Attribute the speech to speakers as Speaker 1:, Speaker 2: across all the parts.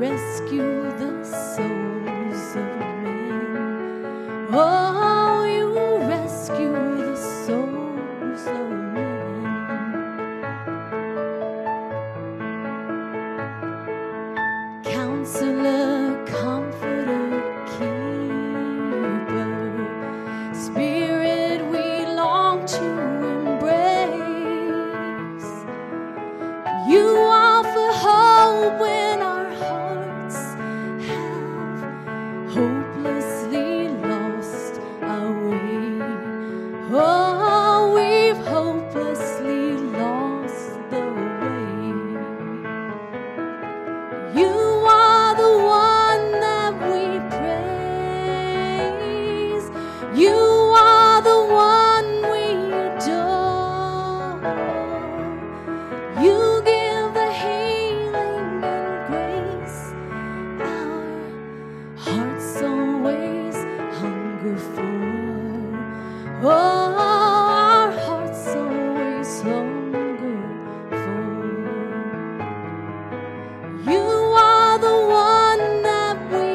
Speaker 1: rescue the souls of men. Oh, you rescue the souls of men. Counselor, comforter, keeper, Spirit we long to embrace. You offer hope when our hearts have hopelessly lost our way. Oh, we've hopelessly lost the way. You are the one that we praise. You are the one we adore. You give the healing and grace our hearts always hunger for. Oh, our hearts always hunger for. You are the one that we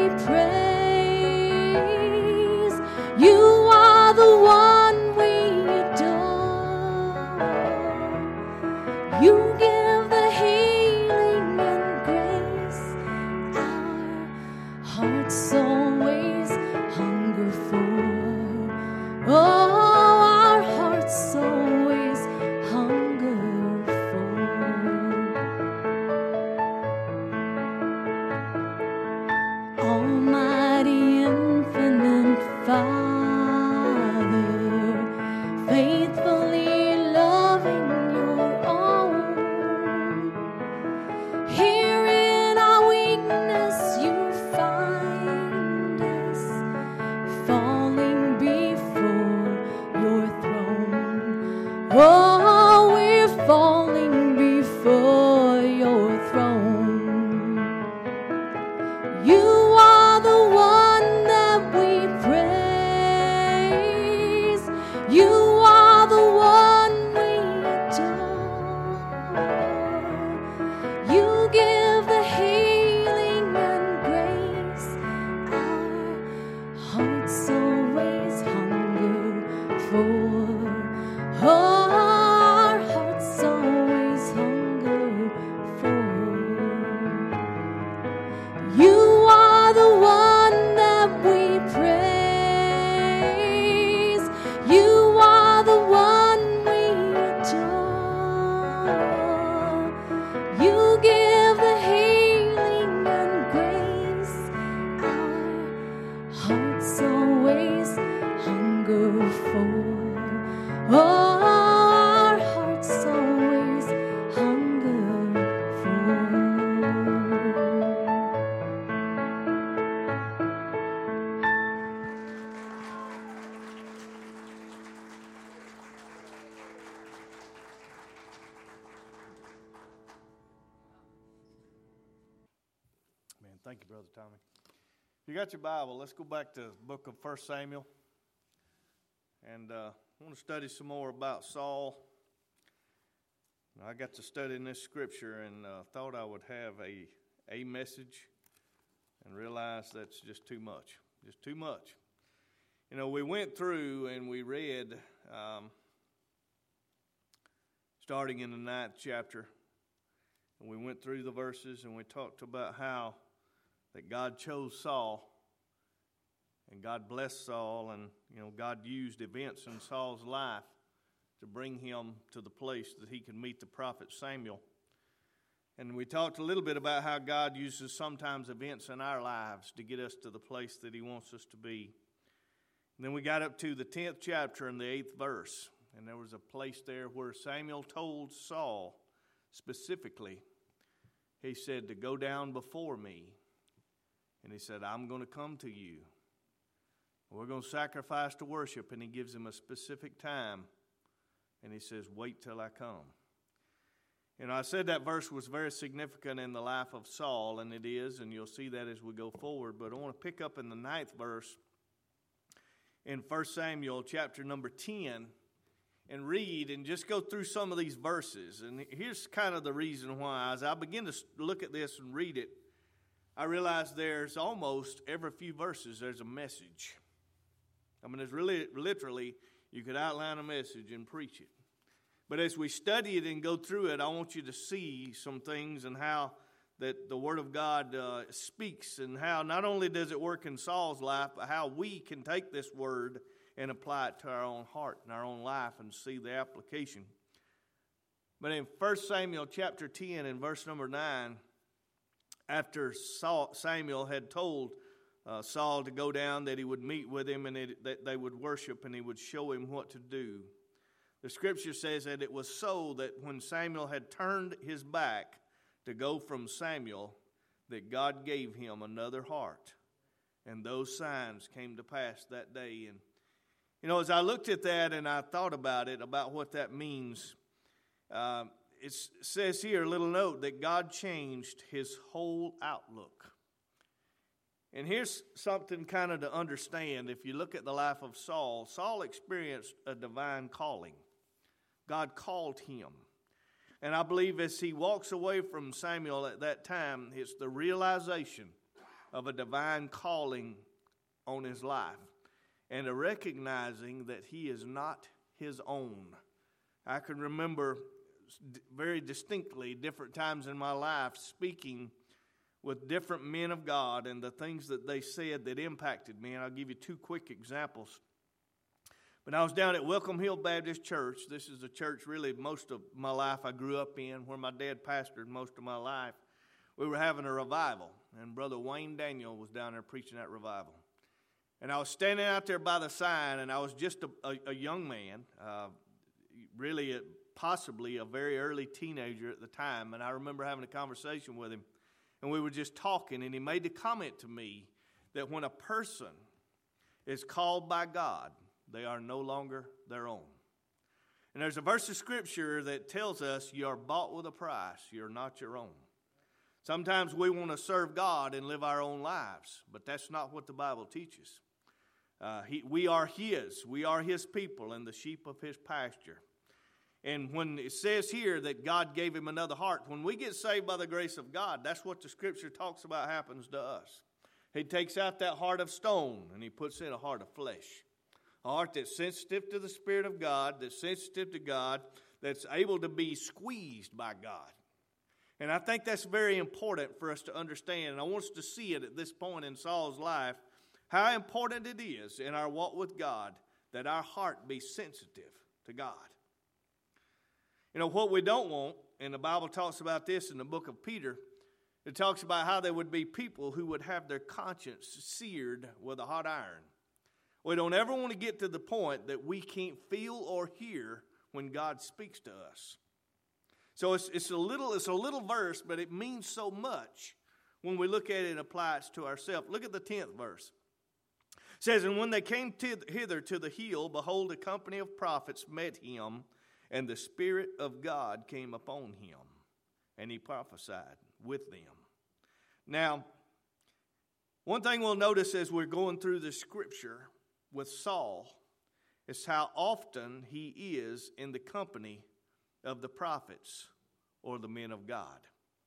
Speaker 1: praise. You are the one we adore. You give the healing and grace our hearts always hunger for. Oh, our hearts always hunger for. Almighty infinite Father, faithfully loving your own. Here in our weakness you find us, falling before your throne. Oh, we're falling before your throne. You are the one that we praise. You are the one we adore. You give the healing and grace our hearts always hunger for. Oh, our hearts always hunger for. You are the one that we praise. You are the one we adore. You give the healing and grace our hearts always hunger for. Oh, our hearts always hunger for.
Speaker 2: Man, thank you, Brother Tommy. If you got your Bible, let's go back to the book of 1 Samuel. And I want to study some more about Saul. I got to studying this scripture and thought I would have a message and realized that's just too much. Just too much. You know, we went through and we read, starting in the 9th chapter, and we went through the verses and we talked about how that God chose Saul and God blessed Saul, and you know God used events in Saul's life to bring him to the place that he could meet the prophet Samuel. And we talked a little bit about how God uses sometimes events in our lives to get us to the place that he wants us to be. And then we got up to the 10th chapter and the 8th verse, and there was a place there where Samuel told Saul specifically, he said, to go down before me. And he said, I'm going to come to you. We're going to sacrifice to worship. And he gives him a specific time. And he says, wait till I come. You know, I said that verse was very significant in the life of Saul, and it is, and you'll see that as we go forward. But I want to pick up in the 9th verse in 1 Samuel chapter number 10 and read and just go through some of these verses. And here's kind of the reason why. As I begin to look at this and read it, I realize there's almost every few verses there's a message. I mean, there's really, literally, you could outline a message and preach it. But as we study it and go through it, I want you to see some things and how that the Word of God speaks, and how not only does it work in Saul's life, but how we can take this Word and apply it to our own heart and our own life and see the application. But in 1 Samuel chapter 10 and verse number 9, after Samuel had told Saul to go down, that he would meet with him and that they would worship and he would show him what to do, the scripture says that it was so that when Samuel had turned his back to go from Samuel, that God gave him another heart. And those signs came to pass that day. And, you know, as I looked at that and I thought about it, about what that means, it says here, a little note, that God changed his whole outlook. And here's something kind of to understand. If you look at the life of Saul, Saul experienced a divine calling. God called him. And I believe as he walks away from Samuel at that time, it's the realization of a divine calling on his life and a recognizing that he is not his own. I can remember very distinctly different times in my life speaking with different men of God and the things that they said that impacted me. And I'll give you two quick examples. When I was down at Welcome Hill Baptist Church, this is a church really most of my life I grew up in, where my dad pastored most of my life. We were having a revival, and Brother Wayne Daniel was down there preaching that revival. And I was standing out there by the sign, and I was just a young man, really possibly a very early teenager at the time. And I remember having a conversation with him, and we were just talking, and he made the comment to me that when a person is called by God, they are no longer their own. And there's a verse of Scripture that tells us you are bought with a price. You're not your own. Sometimes we want to serve God and live our own lives, but that's not what the Bible teaches. We are His. We are His people and the sheep of His pasture. And when it says here that God gave him another heart, when we get saved by the grace of God, that's what the Scripture talks about happens to us. He takes out that heart of stone and He puts in a heart of flesh. A heart that's sensitive to the Spirit of God, that's sensitive to God, that's able to be squeezed by God. And I think that's very important for us to understand. And I want us to see it at this point in Saul's life, how important it is in our walk with God that our heart be sensitive to God. You know, what we don't want, and the Bible talks about this in the book of Peter, it talks about how there would be people who would have their conscience seared with a hot iron. We don't ever want to get to the point that we can't feel or hear when God speaks to us. So it's a little verse, but it means so much when we look at it and apply it to ourselves. Look at the 10th verse. It says, "And when they came hither to the hill, behold, a company of prophets met him, and the Spirit of God came upon him, and he prophesied with them." Now, one thing we'll notice as we're going through the Scripture with Saul is how often he is in the company of the prophets or the men of God.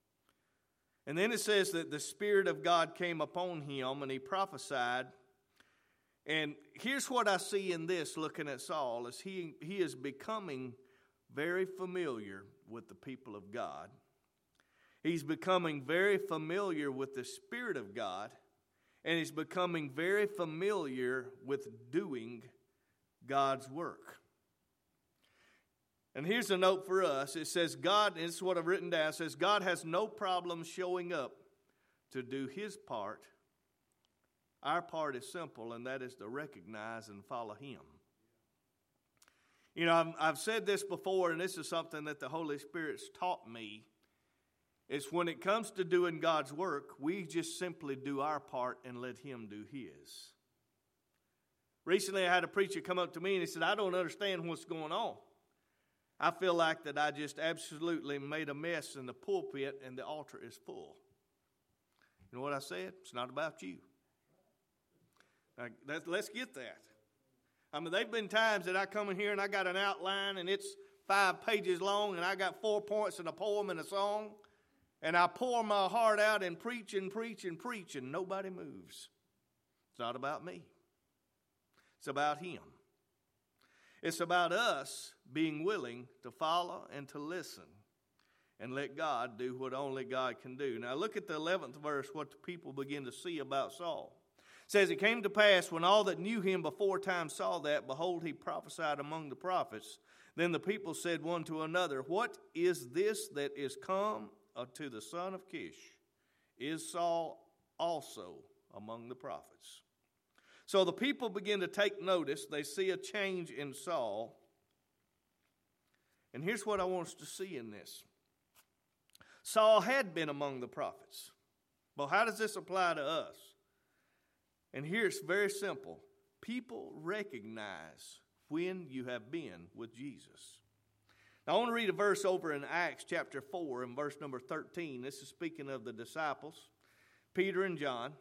Speaker 2: And then it says that the Spirit of God came upon him and he prophesied. And here's what I see in this, looking at Saul, is he is becoming very familiar with the people of God. He's becoming very familiar with the Spirit of God. And he's becoming very familiar with doing God's work. And here's a note for us. It says God, and this is what I've written down, it says God has no problem showing up to do His part. Our part is simple, and that is to recognize and follow Him. You know, I've said this before, and this is something that the Holy Spirit's taught me. It's when it comes to doing God's work, we just simply do our part and let Him do His. Recently, I had a preacher come up to me and he said, "I don't understand what's going on. I feel like that I just absolutely made a mess in the pulpit and the altar is full." You know what I said? It's not about you. Let's get that. I mean, there've been times that I come in here and I got an outline and it's 5 pages long and I got 4 points in a poem and a song. And I pour my heart out and preach and preach and preach, and nobody moves. It's not about me. It's about him. It's about us being willing to follow and to listen and let God do what only God can do. Now look at the 11th verse, what the people begin to see about Saul. It says, it came to pass when all that knew him before time saw that, behold, he prophesied among the prophets. Then the people said one to another, what is this that is come to the son of Kish? Is Saul also among the prophets? So the people begin to take notice. They see a change in Saul. And here's what I want us to see in this. Saul had been among the prophets. Well, how does this apply to us? And here's very simple. People recognize when you have been with Jesus. Now I want to read a verse over in Acts chapter 4 and verse number 13. This is speaking of the disciples, Peter and John.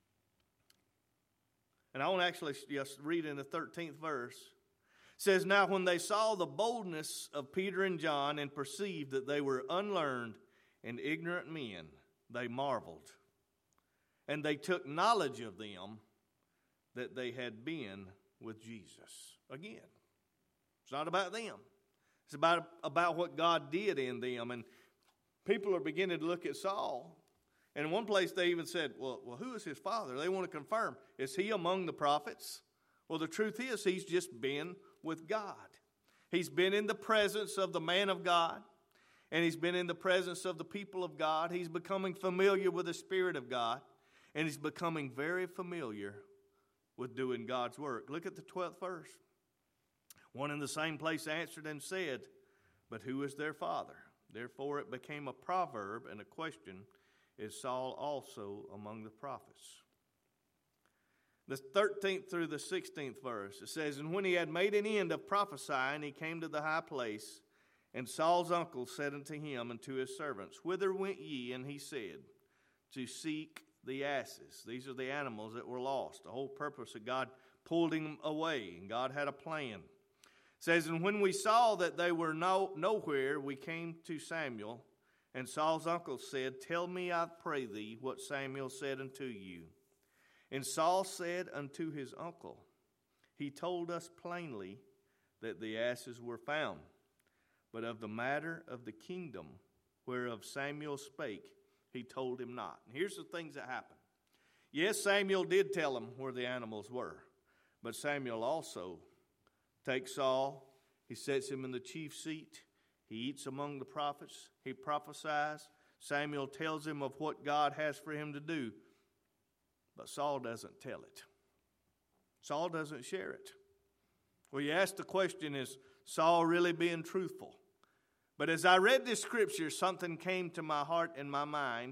Speaker 2: And I want to actually just read in the 13th verse. It says, now when they saw the boldness of Peter and John and perceived that they were unlearned and ignorant men, they marveled. And they took knowledge of them that they had been with Jesus. Again, it's not about them. It's about what God did in them. And people are beginning to look at Saul. And in one place they even said, well, who is his father? They want to confirm, is he among the prophets? Well, the truth is he's just been with God. He's been in the presence of the man of God. And he's been in the presence of the people of God. He's becoming familiar with the Spirit of God. And he's becoming very familiar with doing God's work. Look at the 12th verse. One in the same place answered and said, but who is their father? Therefore it became a proverb and a question, is Saul also among the prophets? The 13th through the 16th verse, it says, and when he had made an end of prophesying, he came to the high place, and Saul's uncle said unto him and to his servants, whither went ye? And he said, to seek the asses. These are the animals that were lost. The whole purpose of God pulled him away, and God had a plan. It says, and when we saw that they were nowhere, we came to Samuel, and Saul's uncle said, tell me, I pray thee, what Samuel said unto you. And Saul said unto his uncle, he told us plainly that the asses were found, but of the matter of the kingdom whereof Samuel spake, he told him not. And here's the things that happened. Yes, Samuel did tell him where the animals were, but Samuel also takes Saul, he sets him in the chief seat, he eats among the prophets, he prophesies. Samuel tells him of what God has for him to do, but Saul doesn't tell it. Saul doesn't share it. Well, you ask the question, is Saul really being truthful? But as I read this scripture, something came to my heart and my mind.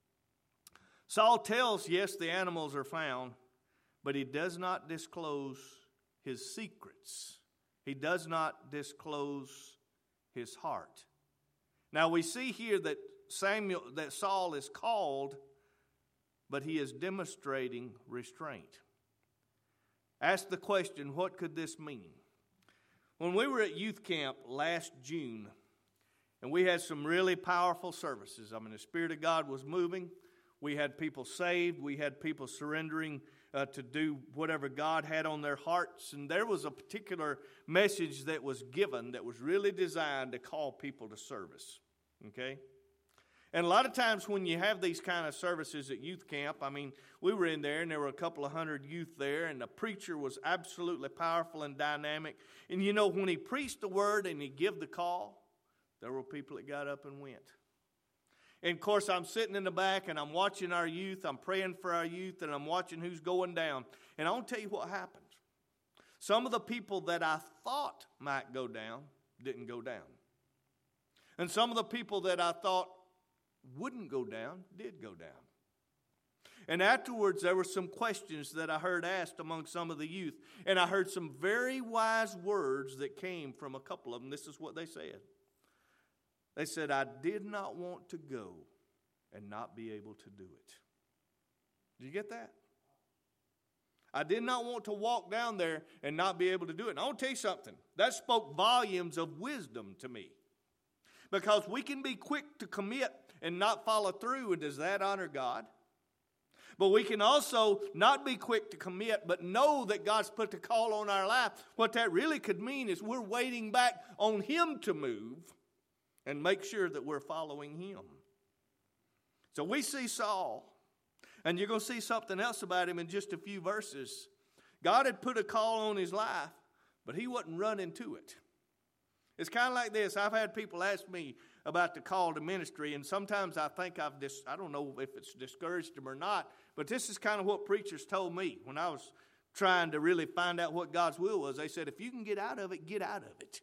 Speaker 2: Saul tells, yes, the animals are found, but he does not disclose his secrets. He does not disclose his heart. Now we see here that Saul is called, but he is demonstrating restraint. Ask the question, what could this mean? When we were at youth camp last June, and we had some really powerful services. I mean, the Spirit of God was moving. We had people saved. We had people surrendering to do whatever God had on their hearts. And there was a particular message that was given that was really designed to call people to service. Okay? And a lot of times when you have these kind of services at youth camp, I mean, we were in there and there were a couple of hundred youth there, and the preacher was absolutely powerful and dynamic. And you know, when he preached the word and he gave the call, there were people that got up and went. And of course, I'm sitting in the back and I'm watching our youth. I'm praying for our youth and I'm watching who's going down. And I want to tell you what happened. Some of the people that I thought might go down didn't go down. And some of the people that I thought wouldn't go down did go down. And afterwards, there were some questions that I heard asked among some of the youth. And I heard some very wise words that came from a couple of them. This is what they said. They said, I did not want to go and not be able to do it. Did you get that? I did not want to walk down there and not be able to do it. And I want to tell you something. That spoke volumes of wisdom to me. Because we can be quick to commit and not follow through, and does that honor God? But we can also not be quick to commit, but know that God's put the call on our life. What that really could mean is we're waiting back on Him to move and make sure that we're following Him. So we see Saul, and you're going to see something else about him in just a few verses. God had put a call on his life, but he wasn't running to it. It's kind of like this. I've had people ask me about the call to ministry, and sometimes I think I don't know if it's discouraged them or not, but this is kind of what preachers told me when I was trying to really find out what God's will was. They said, if you can get out of it, get out of it.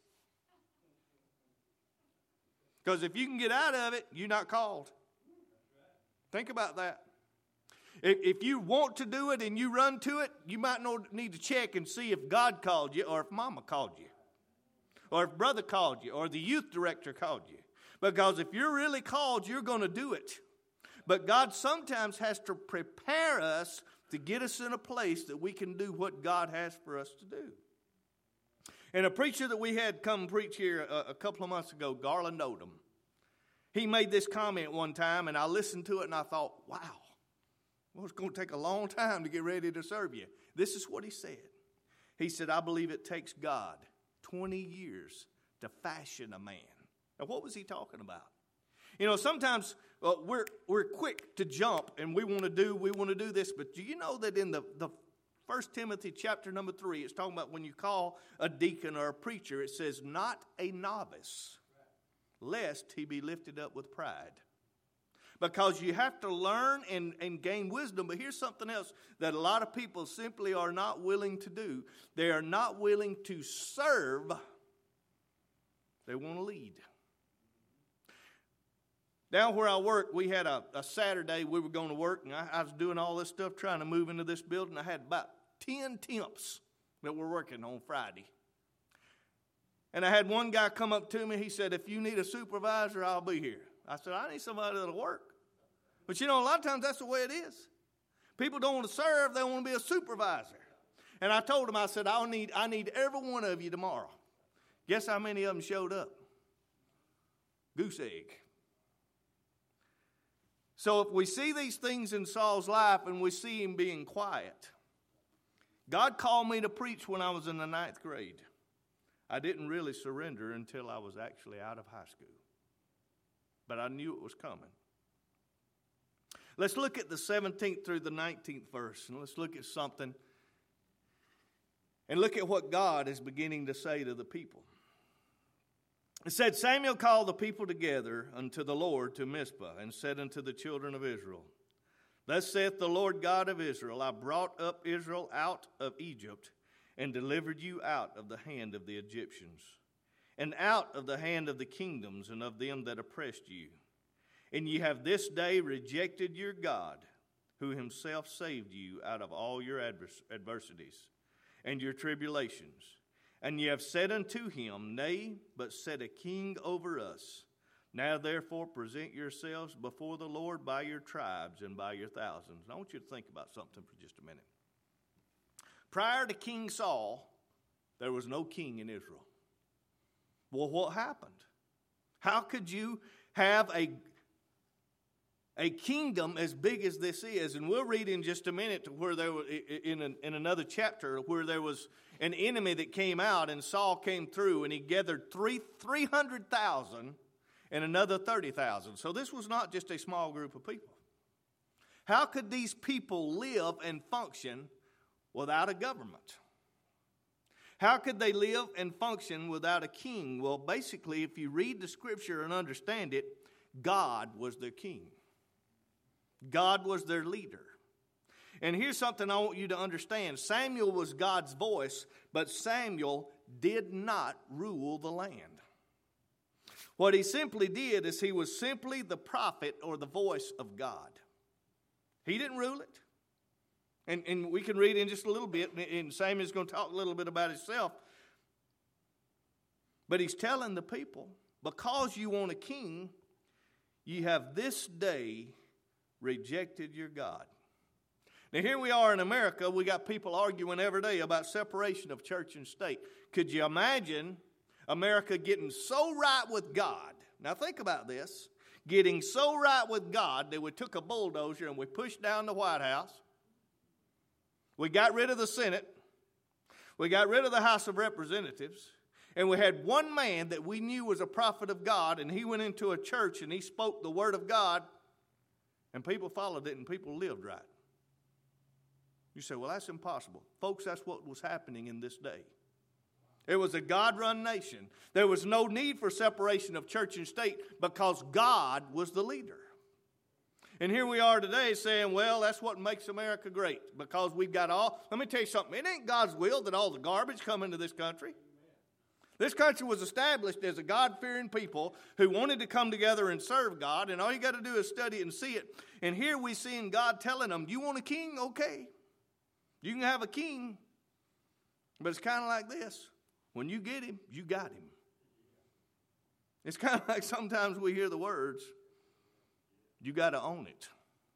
Speaker 2: Because if you can get out of it, you're not called. Think about that. If you want to do it and you run to it, you might need to check and see if God called you, or if mama called you, or if brother called you, or the youth director called you. Because if you're really called, you're going to do it. But God sometimes has to prepare us to get us in a place that we can do what God has for us to do. And a preacher that we had come preach here a couple of months ago, Garland Odom, he made this comment one time, and I listened to it and I thought, wow, well, it's going to take a long time to get ready to serve you. This is what he said. He said, I believe it takes God 20 years to fashion a man. Now, what was he talking about? You know, sometimes we're quick to jump and we want to do this, but do you know that in the 1 Timothy chapter number 3, it's talking about when you call a deacon or a preacher, it says, not a novice, lest he be lifted up with pride. Because you have to learn and gain wisdom. But here's something else that a lot of people simply are not willing to do. They are not willing to serve. They want to lead. Down where I work, we had a Saturday we were going to work, and I was doing all this stuff trying to move into this building. I had about 10 temps that were working on Friday. And I had one guy come up to me. He said, if you need a supervisor, I'll be here. I said, I need somebody that'll work. But you know, a lot of times that's the way it is. People don't want to serve, they want to be a supervisor. And I told him, I said, I need every one of you tomorrow. Guess how many of them showed up? Goose egg. So if we see these things in Saul's life and we see him being quiet, God called me to preach when I was in the 9th grade. I didn't really surrender until I was actually out of high school. But I knew it was coming. Let's look at the 17th through the 19th verse, and let's look at something. And look at what God is beginning to say to the people. It said, Samuel called the people together unto the Lord to Mizpah, and said unto the children of Israel, Thus saith the Lord God of Israel, I brought up Israel out of Egypt, and delivered you out of the hand of the Egyptians, and out of the hand of the kingdoms and of them that oppressed you. And ye have this day rejected your God, who himself saved you out of all your adversities and your tribulations. And ye have said unto him, Nay, but set a king over us. Now therefore present yourselves before the Lord by your tribes and by your thousands. And I want you to think about something for just a minute. Prior to King Saul, there was no king in Israel. Well, what happened? How could you have a kingdom as big as this is? And we'll read in just a minute where there was in another chapter where there was an enemy that came out, and Saul came through and he gathered 300,000 and another 30,000. So this was not just a small group of people. How could these people live and function without a government? How could they live and function without a king? Well, basically, if you read the scripture and understand it, God was their king. God was their leader. And here's something I want you to understand. Samuel was God's voice, but Samuel did not rule the land. What he simply did is he was simply the prophet or the voice of God. He didn't rule it. And we can read in just a little bit, and Samuel's going to talk a little bit about himself. But he's telling the people, because you want a king, you have this day rejected your God. Now here we are in America, we got people arguing every day about separation of church and state. Could you imagine America getting so right with God? Now think about this. getting so right with God that we took a bulldozer and we pushed down the White House. We got rid of the Senate. We got rid of the House of Representatives. And we had one man that we knew was a prophet of God, and he went into a church and he spoke the word of God, and people followed it and people lived right. You say, well, that's impossible. Folks, that's what was happening in this day. It was a God-run nation. There was no need for separation of church and state because God was the leader. And here we are today saying, well, that's what makes America great because we've got all. Let me tell you something. It ain't God's will that all the garbage come into this country. This country was established as a God-fearing people who wanted to come together and serve God, and all you got to do is study it and see it. And here we see God telling them, you want a king? Okay. You can have a king, but it's kind of like this. When you get him, you got him. It's kind of like sometimes we hear the words, you got to own it.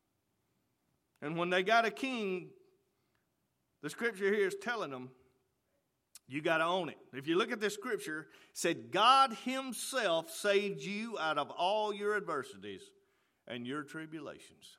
Speaker 2: And when they got a king, the scripture here is telling them, you got to own it. If you look at this scripture, it said, God himself saved you out of all your adversities and your tribulations.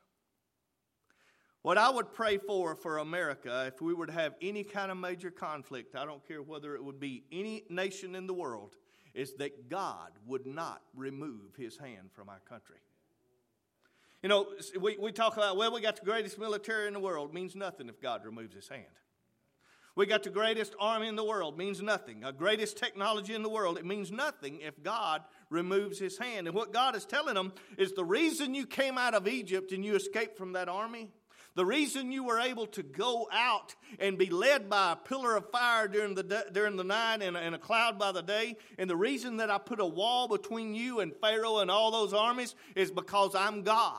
Speaker 2: What I would pray for America, if we were to have any kind of major conflict, I don't care whether it would be any nation in the world, is that God would not remove his hand from our country. You know, we talk about, well, we got the greatest military in the world. It means nothing if God removes his hand. We got the greatest army in the world. Means nothing. The greatest technology in the world. It means nothing if God removes his hand. And what God is telling them is the reason you came out of Egypt and you escaped from that army, the reason you were able to go out and be led by a pillar of fire during the night and a cloud by the day, and the reason that I put a wall between you and Pharaoh and all those armies is because I'm God.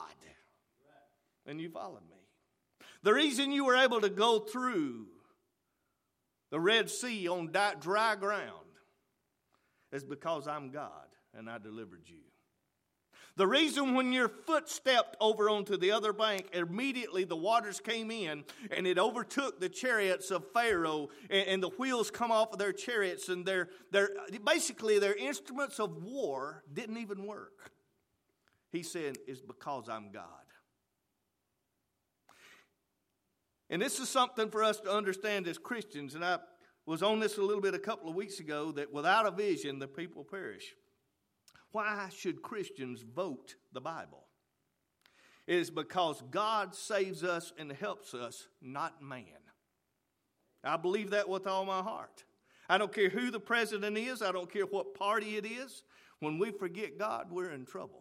Speaker 2: And you followed me. The reason you were able to go through the Red Sea on dry ground is because I'm God and I delivered you. The reason when your foot stepped over onto the other bank, immediately the waters came in and it overtook the chariots of Pharaoh, and the wheels come off of their chariots, and basically their instruments of war didn't even work. He said, it's because I'm God. And this is something for us to understand as Christians, and I was on this a little bit a couple of weeks ago, that without a vision, the people perish. Why should Christians vote the Bible? It is because God saves us and helps us, not man. I believe that with all my heart. I don't care who the president is. I don't care what party it is. When we forget God, we're in trouble.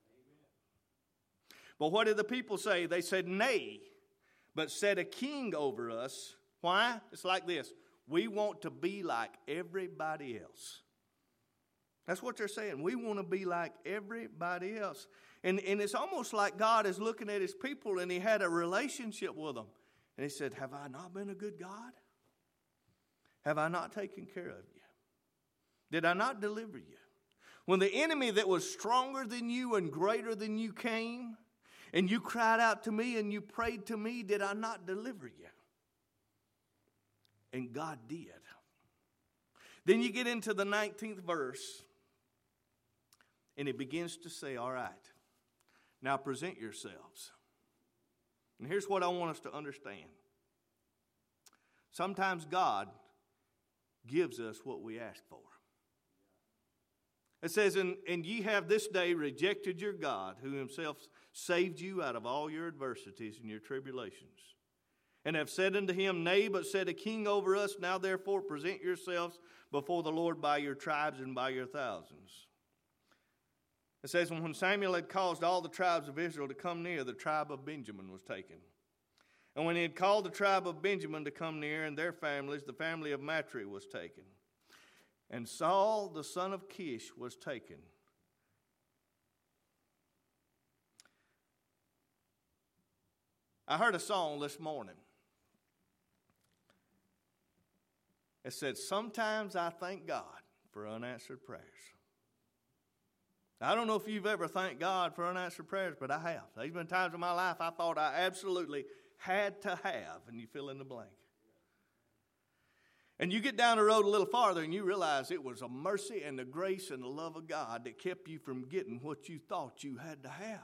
Speaker 2: But what did the people say? They said, nay, but set a king over us. Why? It's like this. We want to be like everybody else. That's what they're saying. We want to be like everybody else. And it's almost like God is looking at his people and he had a relationship with them. And he said, have I not been a good God? Have I not taken care of you? Did I not deliver you? When the enemy that was stronger than you and greater than you came, and you cried out to me and you prayed to me, did I not deliver you? And God did. Then you get into the 19th verse, and it begins to say, all right, now present yourselves. And here's what I want us to understand. Sometimes God gives us what we ask for. It says, and ye have this day rejected your God, who himself saved you out of all your adversities and your tribulations, and have said unto him, nay, but set a king over us. Now therefore present yourselves before the Lord by your tribes and by your thousands. It says, when Samuel had caused all the tribes of Israel to come near, the tribe of Benjamin was taken. And when he had called the tribe of Benjamin to come near and their families, the family of Matri was taken. And Saul, the son of Kish, was taken. I heard a song this morning. It said, sometimes I thank God for unanswered prayers. I don't know if you've ever thanked God for unanswered prayers, but I have. There's been times in my life I thought I absolutely had to have, and you fill in the blank. And you get down the road a little farther and you realize it was a mercy and the grace and the love of God that kept you from getting what you thought you had to have.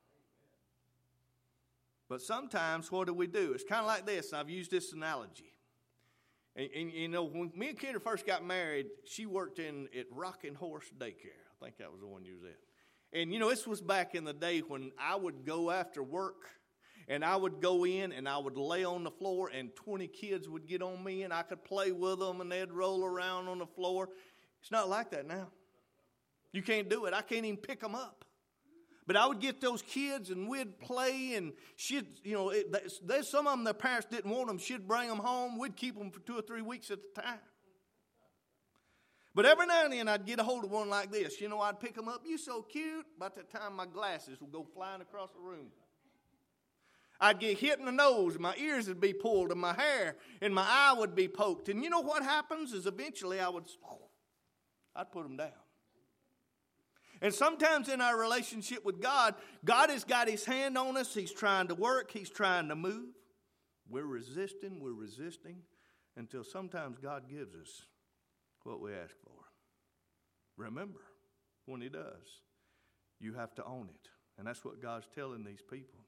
Speaker 2: But sometimes what do? It's kind of like this. I've used this analogy. And you know, when me and Kendra first got married, she worked at Rocking Horse Daycare. I think that was the one you was at. And you know, this was back in the day when I would go after work and I would go in and I would lay on the floor and 20 kids would get on me and I could play with them and they'd roll around on the floor. It's not like that now. You can't do it. I can't even pick them up. But I would get those kids and we'd play and she'd, you know, there's some of them, their parents didn't want them. She'd bring them home. We'd keep them for 2 or 3 weeks at a time. But every now and then I'd get a hold of one like this. You know, I'd pick them up. You so cute. By the time my glasses would go flying across the room. I'd get hit in the nose and my ears would be pulled and my hair and my eye would be poked. And you know what happens is eventually I'd put them down. And sometimes in our relationship with God, God has got his hand on us. He's trying to work. He's trying to move. We're resisting until sometimes God gives us what we ask for. Remember, when he does, you have to own it. And that's what God's telling these people.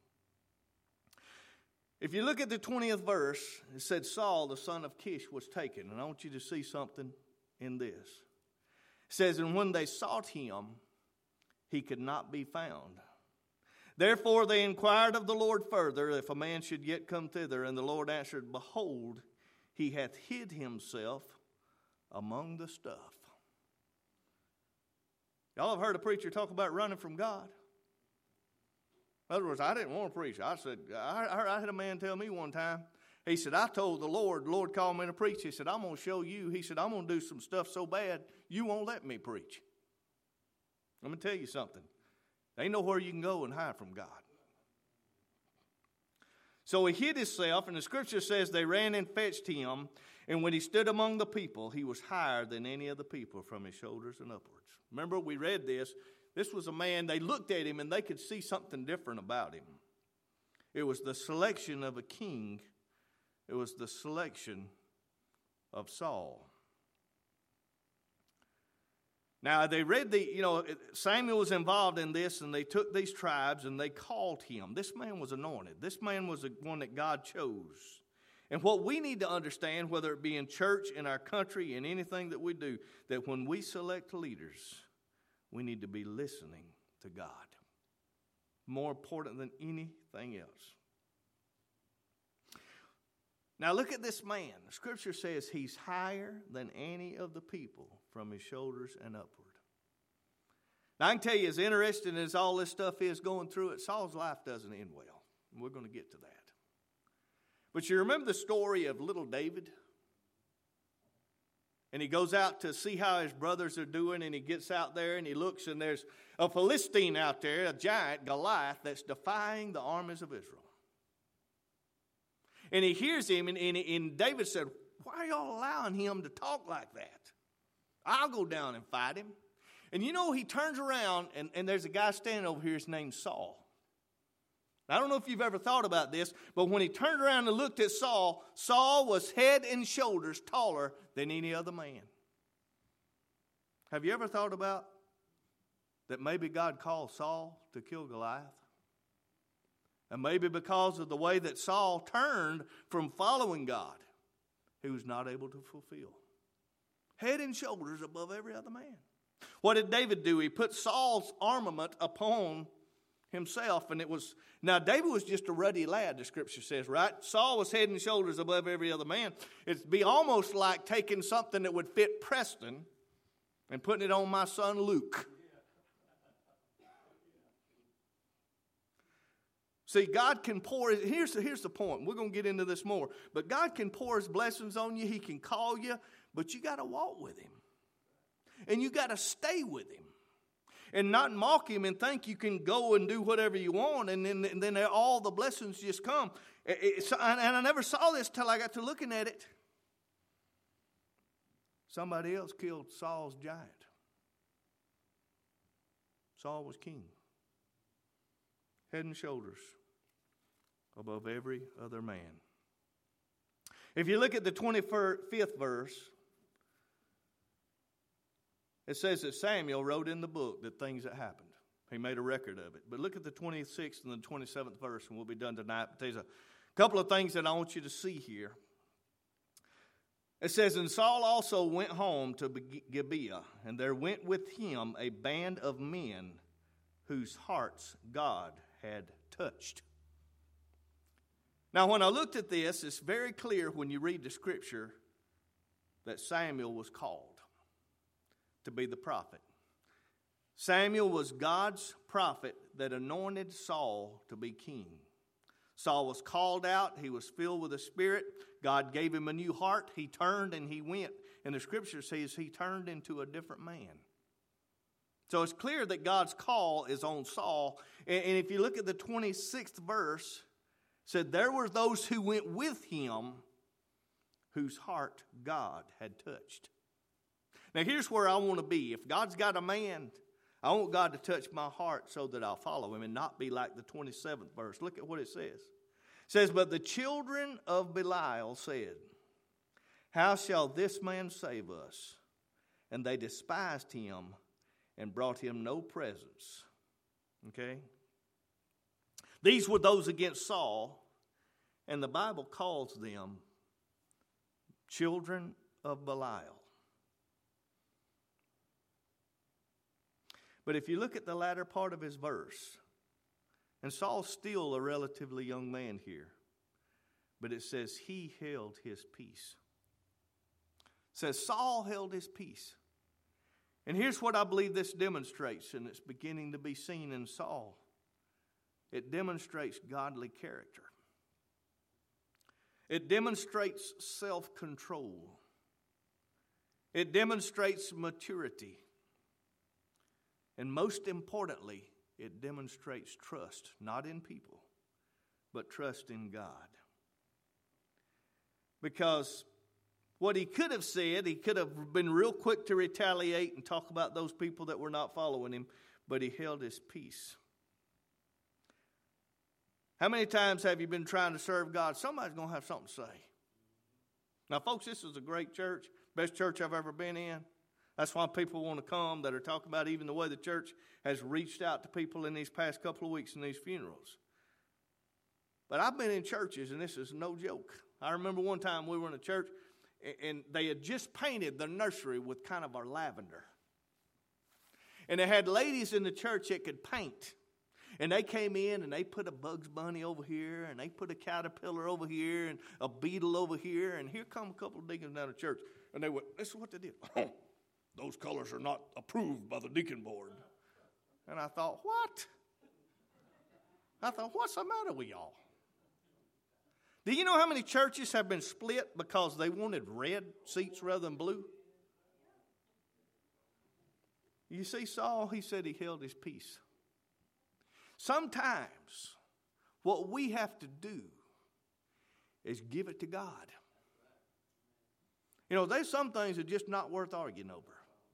Speaker 2: If you look at the 20th verse, it said Saul, the son of Kish, was taken. And I want you to see something in this. It says, and when they sought him, he could not be found. Therefore they inquired of the Lord further, if a man should yet come thither. And the Lord answered, behold, he hath hid himself among the stuff. Y'all have heard a preacher talk about running from God? In other words, I didn't want to preach. I had a man tell me one time, he said, I told the Lord called me to preach. He said, I'm going to show you. He said, I'm going to do some stuff so bad, you won't let me preach. I'm going to tell you something. There ain't nowhere you can go and hide from God. So he hid himself, and the scripture says they ran and fetched him, and when he stood among the people, he was higher than any of the people from his shoulders and upwards. Remember, we read this. This was a man, they looked at him, and they could see something different about him. It was the selection of a king. It was the selection of Saul. Now, they read Samuel was involved in this, and they took these tribes, and they called him. This man was anointed. This man was the one that God chose. And what we need to understand, whether it be in church, in our country, in anything that we do, that when we select leaders, we need to be listening to God. More important than anything else. Now look at this man. The scripture says he's higher than any of the people from his shoulders and upward. Now I can tell you, as interesting as all this stuff is going through it, Saul's life doesn't end well. And we're going to get to that. But you remember the story of little David? And he goes out to see how his brothers are doing, and he gets out there and he looks, and there's a Philistine out there, a giant, Goliath, that's defying the armies of Israel. And he hears him, and David said, why are y'all allowing him to talk like that? I'll go down and fight him. And you know, he turns around, and there's a guy standing over here, his name's Saul. I don't know if you've ever thought about this, but when he turned around and looked at Saul, Saul was head and shoulders taller than any other man. Have you ever thought about that maybe God called Saul to kill Goliath? And maybe because of the way that Saul turned from following God, he was not able to fulfill. Head and shoulders above every other man. What did David do? He put Saul's armament upon himself, and now David was just a ruddy lad, the scripture says, right? Saul was head and shoulders above every other man. It'd be almost like taking something that would fit Preston and putting it on my son Luke. See, God can pour, here's the point. We're going to get into this more. But God can pour his blessings on you. He can call you, but you got to walk with him. And you got to stay with him. And not mock him and think you can go and do whatever you want, and then all the blessings just come. And I never saw this till I got to looking at it. Somebody else killed Saul's giant. Saul was king. Head and shoulders above every other man. If you look at the 25th verse, it says that Samuel wrote in the book the things that happened. He made a record of it. But look at the 26th and the 27th verse, and we'll be done tonight. But there's a couple of things that I want you to see here. It says, and Saul also went home to Gibeah, and there went with him a band of men whose hearts God had touched. Now, when I looked at this, it's very clear when you read the scripture that Samuel was called to be the prophet. Samuel was God's prophet that anointed Saul to be king. Saul was called out. He was filled with the Spirit. God gave him a new heart. He turned and he went. And the scripture says he turned into a different man. So it's clear that God's call is on Saul. And if you look at the 26th verse, it said there were those who went with him whose heart God had touched. Now here's where I want to be. If God's got a man, I want God to touch my heart so that I'll follow him and not be like the 27th verse. Look at what it says. It says, but the children of Belial said, how shall this man save us? And they despised him and brought him no presents. Okay? These were those against Saul, and the Bible calls them children of Belial. But if you look at the latter part of his verse, and Saul's still a relatively young man here, but it says he held his peace. It says Saul held his peace. And here's what I believe this demonstrates, and it's beginning to be seen in Saul. It demonstrates godly character. It demonstrates self-control. It demonstrates maturity. And most importantly, it demonstrates trust, not in people, but trust in God. Because what he could have said, he could have been real quick to retaliate and talk about those people that were not following him, but he held his peace. How many times have you been trying to serve God? Somebody's going to have something to say. Now, folks, this is a great church, best church I've ever been in. That's why people want to come that are talking about even the way the church has reached out to people in these past couple of weeks in these funerals. But I've been in churches, and this is no joke. I remember one time we were in a church, and they had just painted the nursery with kind of a lavender. And they had ladies in the church that could paint. And they came in, and they put a Bugs Bunny over here, and they put a caterpillar over here, and a beetle over here. And here come a couple of deacons down the church. And they went, this is what they did. Those colors are not approved by the deacon board. And I thought, what? I thought, what's the matter with y'all? Do you know how many churches have been split because they wanted red seats rather than blue? You see, Saul, he said he held his peace. Sometimes what we have to do is give it to God. You know, there's some things that are just not worth arguing over.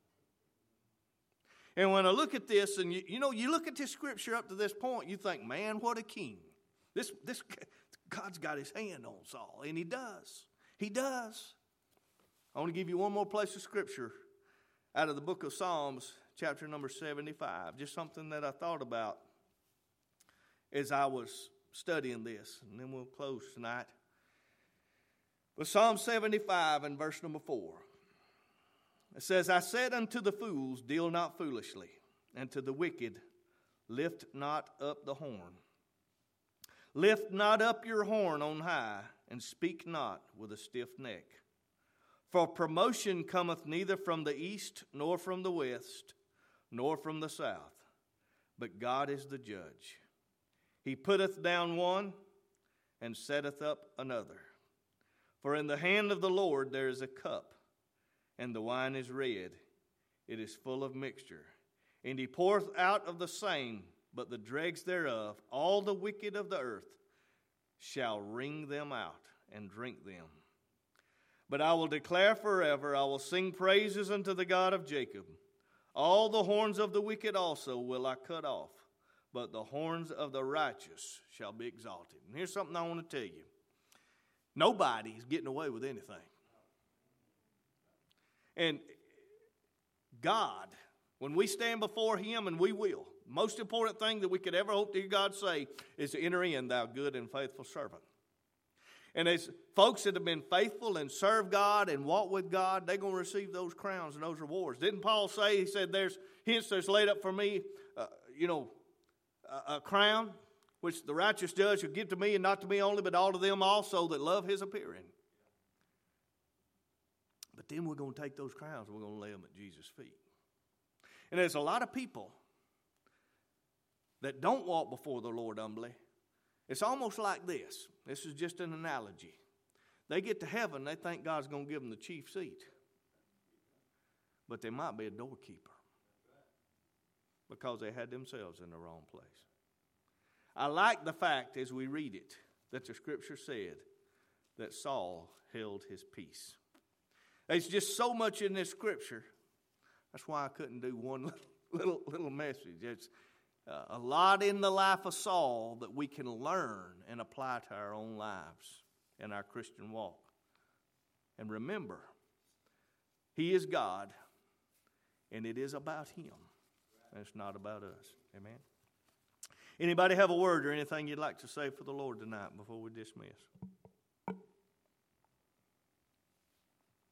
Speaker 2: And when I look at this, and you look at this scripture up to this point, you think, man, what a king. This God's got his hand on Saul, and he does. He does. I want to give you one more place of scripture out of the book of Psalms, chapter number 75. Just something that I thought about as I was studying this, and then we'll close tonight. But Psalm 75 and verse number 4. It says, I said unto the fools, deal not foolishly, and to the wicked, lift not up the horn. Lift not up your horn on high, and speak not with a stiff neck. For promotion cometh neither from the east, nor from the west, nor from the south, but God is the judge. He putteth down one, and setteth up another. For in the hand of the Lord there is a cup, and the wine is red, it is full of mixture. And he poureth out of the same, but the dregs thereof, all the wicked of the earth, shall wring them out and drink them. But I will declare forever, I will sing praises unto the God of Jacob. All the horns of the wicked also will I cut off, but the horns of the righteous shall be exalted. And here's something I want to tell you. Nobody's getting away with anything. And God, when we stand before Him, and we will, most important thing that we could ever hope to hear God say is to enter in, thou good and faithful servant. And as folks that have been faithful and serve God and walk with God, they're going to receive those crowns and those rewards. Didn't Paul say, he said, there's laid up for me, a crown, which the righteous judge shall give to me, and not to me only, but all to them also that love His appearing. But then we're going to take those crowns and we're going to lay them at Jesus' feet. And there's a lot of people that don't walk before the Lord humbly. It's almost like this. This is just an analogy. They get to heaven, they think God's going to give them the chief seat. But they might be a doorkeeper because they had themselves in the wrong place. I like the fact, as we read it, that the Scripture said that Saul held his peace. There's just so much in this Scripture. That's why I couldn't do one little message. It's a lot in the life of Saul that we can learn and apply to our own lives and our Christian walk. And remember, He is God, and it is about Him, and it's not about us. Amen? Anybody have a word or anything you'd like to say for the Lord tonight before we dismiss?